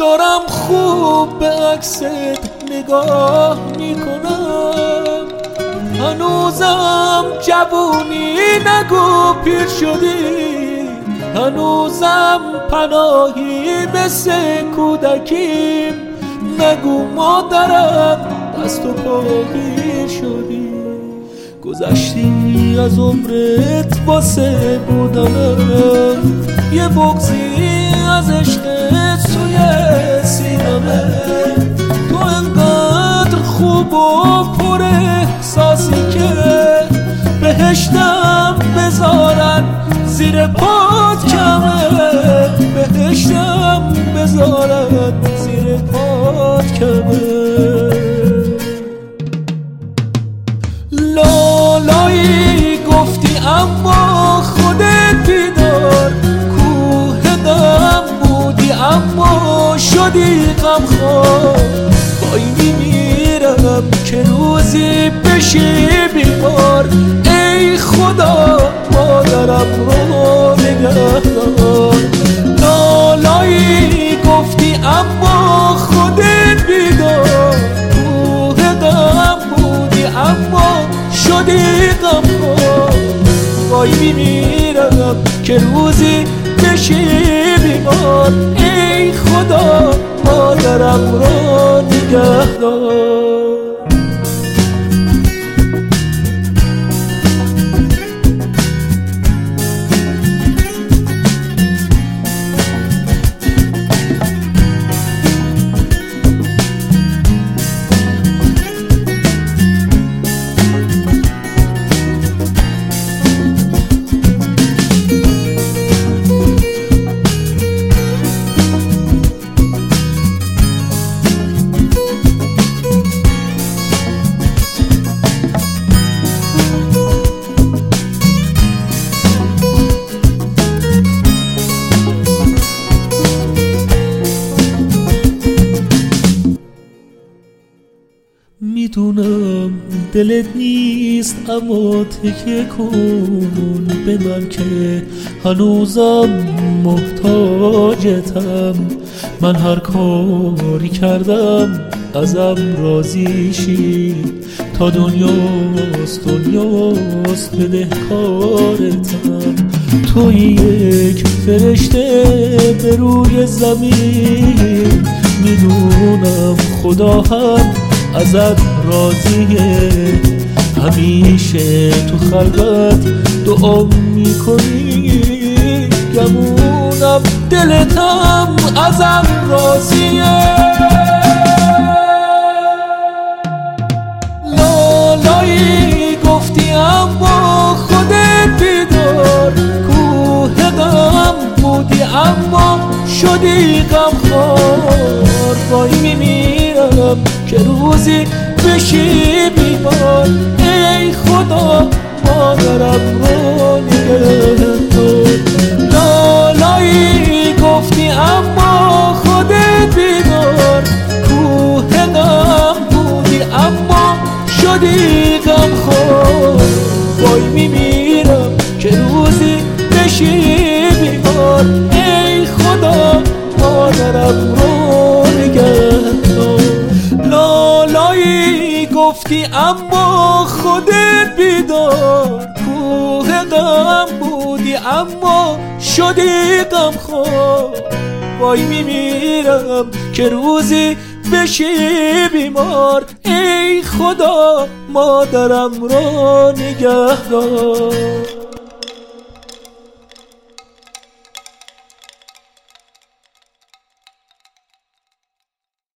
دارم خوب به عکست نگاه میکنم، هنوزم جوونی نگو پیر شدی، هنوزم پناهی مثل کودکیم، نگو مادرم دست و پاگیر شدی. گذشتی از عمرت واسه بودنم، یه بغضی از عشقت سوی سینمه. تو انقدر خوب و پر احساسی که بهشتم بذارن زیر پات کمه، بهشتم بذارن زیر پات کمه. لالایی گفتی اما خودت بیدار، کوه غم بودی اما شدی غمخوار. وای میمیرم که روزی بشی بیمار، ای خدا مادرم رو نگه دار. لالایی گفتی اما خودت بیدار، کوه غم بودی اما شدی غمخوار. وای میمیرم که روزی بشی بیمار، ای خدا مادرم رو نگه دار. میدونم دلت نیست اما تکیه کن به من که هنوزم محتاجتم. من هر کاری کردم ازم راضی شی، تا دنیاست دنیاست بدهکارتم. توی یک فرشته به روی زمین، میدونم خدا هم ازت راضیه. همیشه تو خلوت دعا میکنی، گمونم دلتم ازم راضیه. لالایی گفتی اما خودت بیدار، کوه غم بودی اما شدی غمخوار. وای میمیرم که روزی بشی بیمار، ای خدا مادرم رو نگه دار. لالایی گفتی اما خودت بیدار، کوه غم بودی اما شدی غمخوار. وای میمیرم که روزی بشی بیمار، ای خدا مادرم رو نگه دار. لالایی گفتی اما خودت بیدار، کوه غم بودی اما شدی غمخوار. وای میمیرم که روزی بشی بیمار، ای خدا مادرم رو نگه دار.